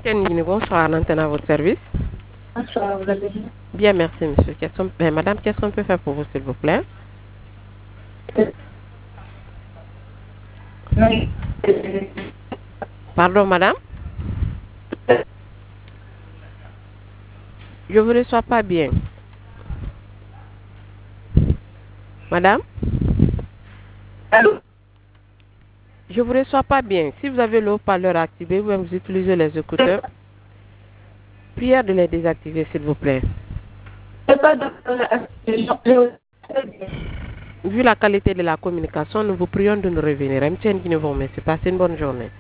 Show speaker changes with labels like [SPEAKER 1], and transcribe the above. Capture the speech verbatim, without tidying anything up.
[SPEAKER 1] Tiens, bonsoir, l'antenne à votre service.
[SPEAKER 2] Bonsoir, vous allez bien?
[SPEAKER 1] Bien, merci, monsieur. Qu'est-ce qu'on- ben, madame, qu'est-ce qu'on peut faire pour vous, s'il vous plaît?
[SPEAKER 2] Oui.
[SPEAKER 1] Pardon, madame? Je vous reçois pas bien. Madame?
[SPEAKER 2] Allô?
[SPEAKER 1] Je vous reçois pas bien. Si vous avez le haut-parleur activé, vous vous utilisez les écouteurs. Prière de les désactiver, s'il vous plaît.
[SPEAKER 2] C'est pas de
[SPEAKER 1] Vu la qualité de la communication, nous vous prions de nous revenir. M T N qui nous vous remercie. Passez une bonne journée.